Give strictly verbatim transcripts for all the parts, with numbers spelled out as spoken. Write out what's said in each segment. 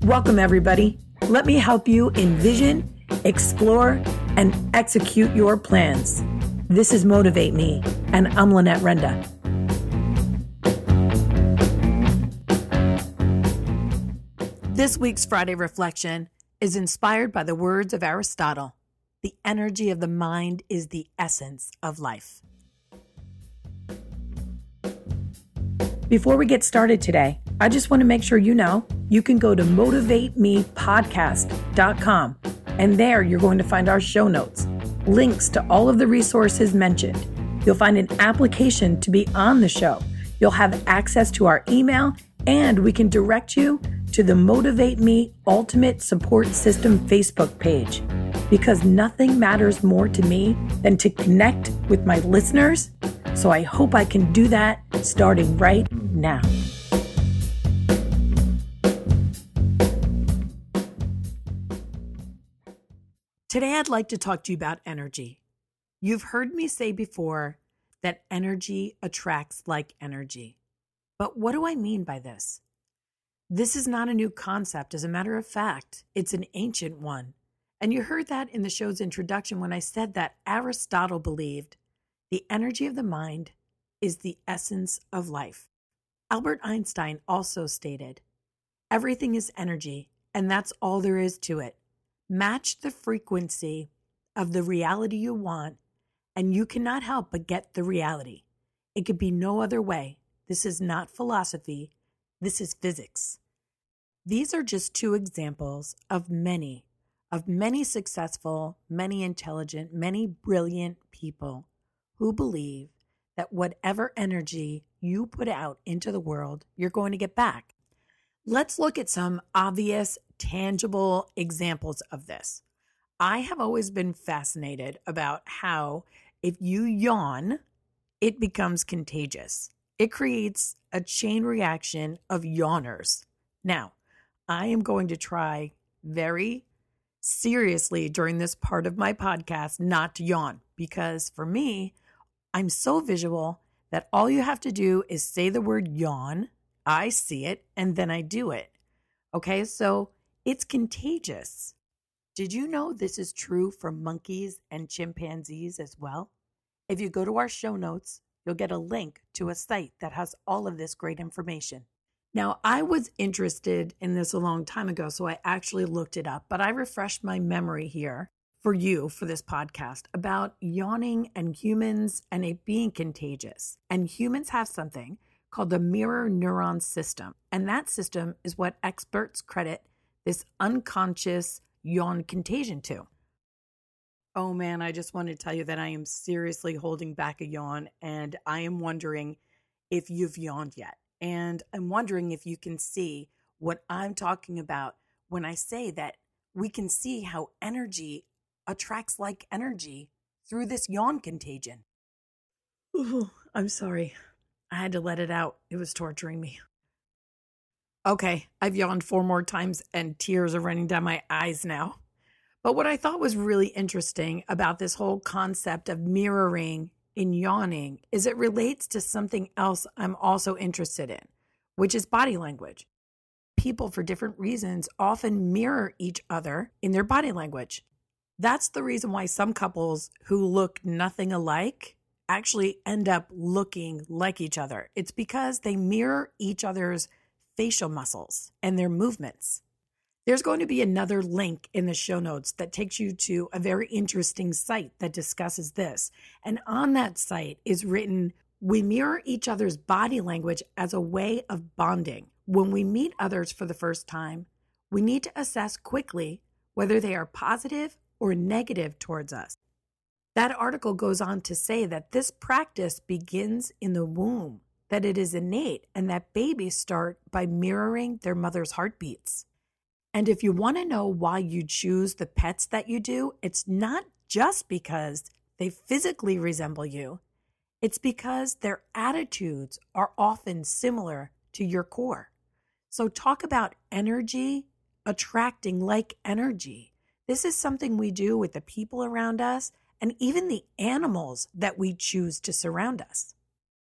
Welcome, everybody. Let me help you envision, explore, and execute your plans. This is Motivate Me, and I'm Lynette Renda. This week's Friday Reflection is inspired by the words of Aristotle. The energy of the mind is the essence of life. Before we get started today, I just want to make sure you know you can go to motivate me podcast dot com, and there you're going to find our show notes, links to all of the resources mentioned. You'll find an application to be on the show. You'll have access to our email, and we can direct you to the Motivate Me Ultimate Support System Facebook page, because nothing matters more to me than to connect with my listeners. So I hope I can do that starting right now. Today, I'd like to talk to you about energy. You've heard me say before that energy attracts like energy. But what do I mean by this? This is not a new concept. As a matter of fact, it's an ancient one. And you heard that in the show's introduction when I said that Aristotle believed the energy of the mind is the essence of life. Albert Einstein also stated, everything is energy, and that's all there is to it. Match the frequency of the reality you want, and you cannot help but get the reality. It could be no other way. This is not philosophy. This is physics. These are just two examples of many, of many successful, many intelligent, many brilliant people who believe that whatever energy you put out into the world, you're going to get back. Let's look at some obvious, tangible examples of this. I have always been fascinated about how if you yawn, it becomes contagious. It creates a chain reaction of yawners. Now, I am going to try very seriously during this part of my podcast not to yawn, because for me, I'm so visual that all you have to do is say the word yawn. I see it, and then I do it. Okay, so it's contagious. Did you know this is true for monkeys and chimpanzees as well? If you go to our show notes, you'll get a link to a site that has all of this great information. Now, I was interested in this a long time ago, so I actually looked it up, but I refreshed my memory here for you for this podcast about yawning and humans and it being contagious. And humans have something called the mirror neuron system. And that system is what experts credit this unconscious yawn contagion to. Oh man, I just want to tell you that I am seriously holding back a yawn, and I am wondering if you've yawned yet. And I'm wondering if you can see what I'm talking about when I say that we can see how energy attracts like energy through this yawn contagion. Ooh, I'm sorry. I had to let it out. It was torturing me. Okay, I've yawned four more times and tears are running down my eyes now. But what I thought was really interesting about this whole concept of mirroring in yawning is it relates to something else I'm also interested in, which is body language. People, for different reasons, often mirror each other in their body language. That's the reason why some couples who look nothing alike actually end up looking like each other. It's because they mirror each other's facial muscles and their movements. There's going to be another link in the show notes that takes you to a very interesting site that discusses this. And on that site is written, we mirror each other's body language as a way of bonding. When we meet others for the first time, we need to assess quickly whether they are positive or negative towards us. That article goes on to say that this practice begins in the womb, that it is innate, and that babies start by mirroring their mother's heartbeats. And if you want to know why you choose the pets that you do, it's not just because they physically resemble you. It's because their attitudes are often similar to your core. So talk about energy attracting like energy. This is something we do with the people around us and even the animals that we choose to surround us.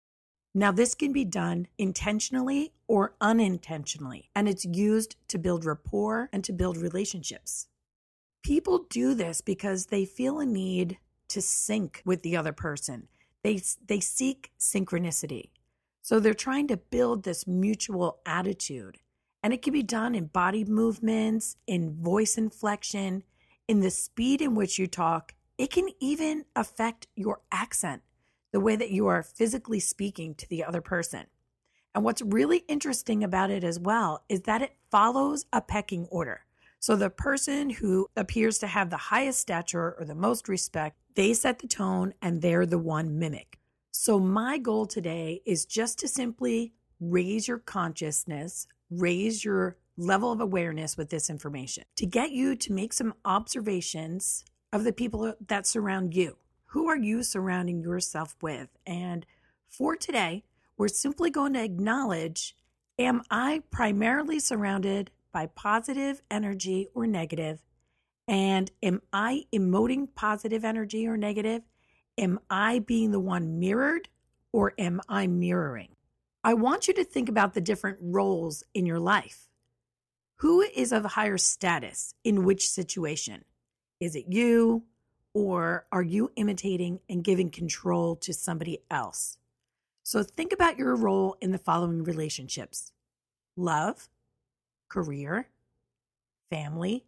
Now, this can be done intentionally or unintentionally, and it's used to build rapport and to build relationships. People do this because they feel a need to sync with the other person. They, they seek synchronicity. So they're trying to build this mutual attitude. And it can be done in body movements, in voice inflection, in the speed in which you talk. It can even affect your accent, the way that you are physically speaking to the other person. And what's really interesting about it as well is that it follows a pecking order. So the person who appears to have the highest stature or the most respect, they set the tone and they're the one mimic. So my goal today is just to simply raise your consciousness, raise your level of awareness with this information, to get you to make some observations of the people that surround you. Who are you surrounding yourself with? And for today, we're simply going to acknowledge, am I primarily surrounded by positive energy or negative? And am I emoting positive energy or negative? Am I being the one mirrored or am I mirroring? I want you to think about the different roles in your life. Who is of higher status in which situation? Is it you, or are you imitating and giving control to somebody else? So think about your role in the following relationships: love, career, family,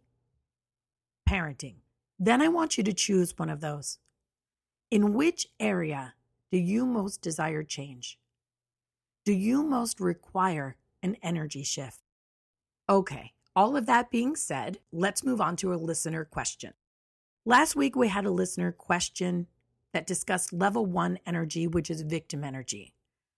parenting. Then I want you to choose one of those. In which area do you most desire change? Do you most require an energy shift? Okay, all of that being said, let's move on to a listener question. Last week, we had a listener question that discussed level one energy, which is victim energy.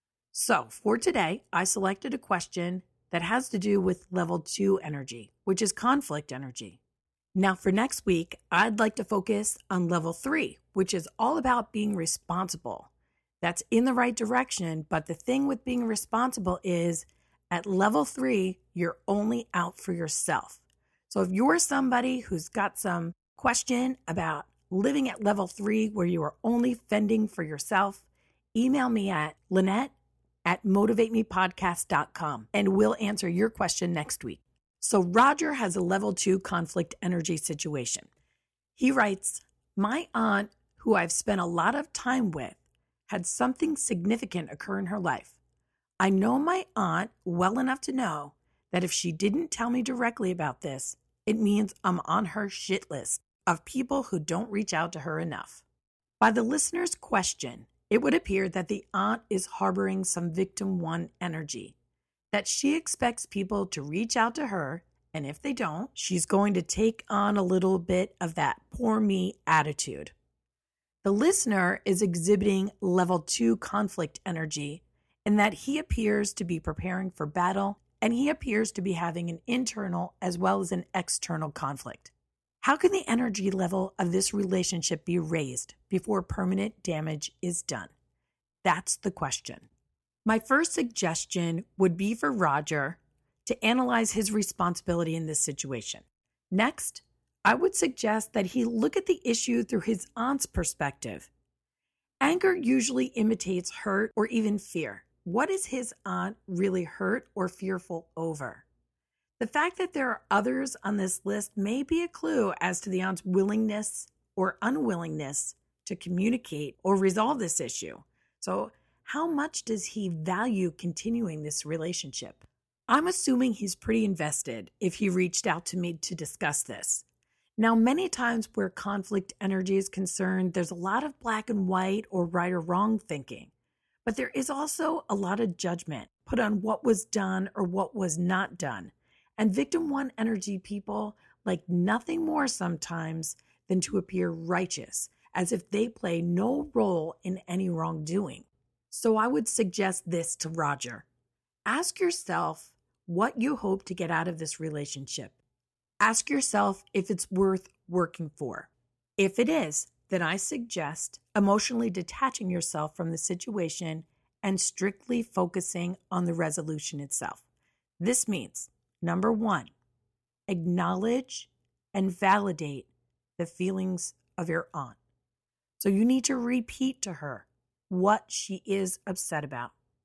So for today, I selected a question that has to do with level two energy, which is conflict energy. Now for next week, I'd like to focus on level three, which is all about being responsible. That's in the right direction, but the thing with being responsible is at level three, you're only out for yourself. So if you're somebody who's got some question about living at level three where you are only fending for yourself, email me at Lynette at motivate me podcast dot com and we'll answer your question next week. So Roger has a level two conflict energy situation. He writes, my aunt, who I've spent a lot of time with, had something significant occur in her life. I know my aunt well enough to know that if she didn't tell me directly about this, it means I'm on her shit list of people who don't reach out to her enough. By the listener's question, it would appear that the aunt is harboring some victim one energy, that she expects people to reach out to her, and if they don't, she's going to take on a little bit of that poor me attitude. The listener is exhibiting level two conflict energy in that he appears to be preparing for battle and he appears to be having an internal as well as an external conflict. How can the energy level of this relationship be raised before permanent damage is done? That's the question. My first suggestion would be for Roger to analyze his responsibility in this situation. Next, I would suggest that he look at the issue through his aunt's perspective. Anger usually imitates hurt or even fear. What is his aunt really hurt or fearful over? The fact that there are others on this list may be a clue as to the aunt's willingness or unwillingness to communicate or resolve this issue. So, how much does he value continuing this relationship? I'm assuming he's pretty invested if he reached out to me to discuss this. Now, many times where conflict energy is concerned, there's a lot of black and white or right or wrong thinking. But there is also a lot of judgment put on what was done or what was not done. And victim one energy people like nothing more sometimes than to appear righteous, as if they play no role in any wrongdoing. So I would suggest this to Roger. Ask yourself what you hope to get out of this relationship. Ask yourself if it's worth working for. If it is, then I suggest emotionally detaching yourself from the situation and strictly focusing on the resolution itself. This means, number one, acknowledge and validate the feelings of your aunt. So you need to repeat to her what she is upset about.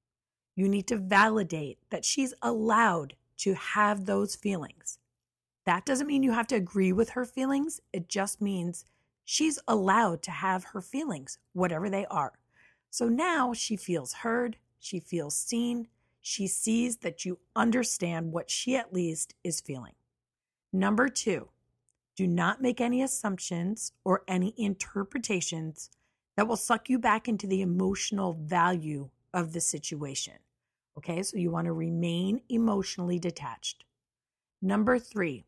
You need to validate that she's allowed to have those feelings. That doesn't mean you have to agree with her feelings. It just means she's allowed to have her feelings, whatever they are. So now she feels heard, she feels seen, she sees that you understand what she at least is feeling. Number two, do not make any assumptions or any interpretations that will suck you back into the emotional value of the situation. Okay, so you want to remain emotionally detached. Number three,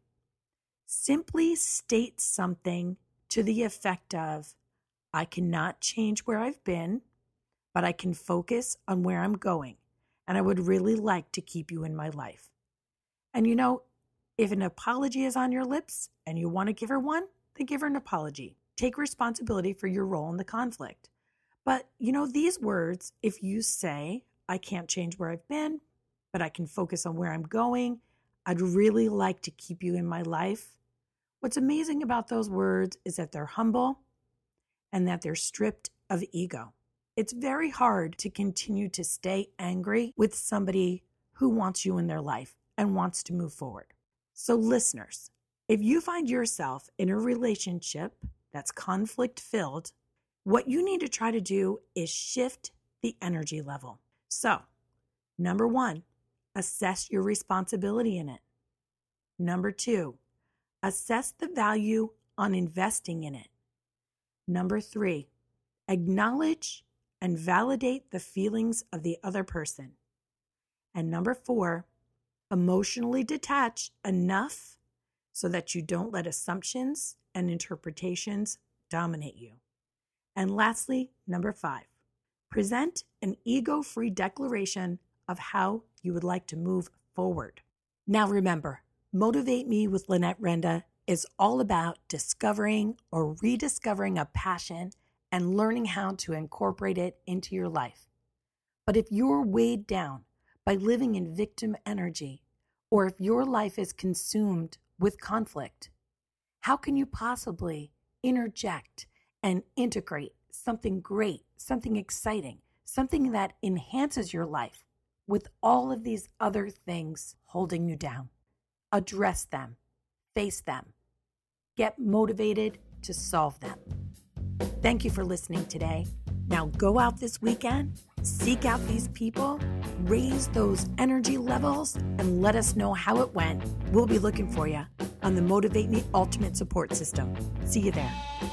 simply state something to the effect of, I cannot change where I've been, but I can focus on where I'm going, and I would really like to keep you in my life. And you know, if an apology is on your lips and you want to give her one, then give her an apology. Take responsibility for your role in the conflict. But you know, these words, if you say, I can't change where I've been, but I can focus on where I'm going, I'd really like to keep you in my life. What's amazing about those words is that they're humble and that they're stripped of ego. It's very hard to continue to stay angry with somebody who wants you in their life and wants to move forward. So listeners, if you find yourself in a relationship that's conflict-filled, what you need to try to do is shift the energy level. So, number one, assess your responsibility in it. Number two, assess the value on investing in it. Number three, acknowledge and validate the feelings of the other person. And number four, emotionally detach enough so that you don't let assumptions and interpretations dominate you. And lastly, number five, present an ego-free declaration of how you would like to move forward. Now remember, Motivate Me with Lynette Renda is all about discovering or rediscovering a passion and learning how to incorporate it into your life. But if you're weighed down by living in victim energy, or if your life is consumed with conflict, how can you possibly interject and integrate something great, something exciting, something that enhances your life with all of these other things holding you down? Address them, face them, get motivated to solve them. Thank you for listening today. Now go out this weekend, seek out these people, raise those energy levels, and let us know how it went. We'll be looking for you on the Motivate Me Ultimate Support System. See you there.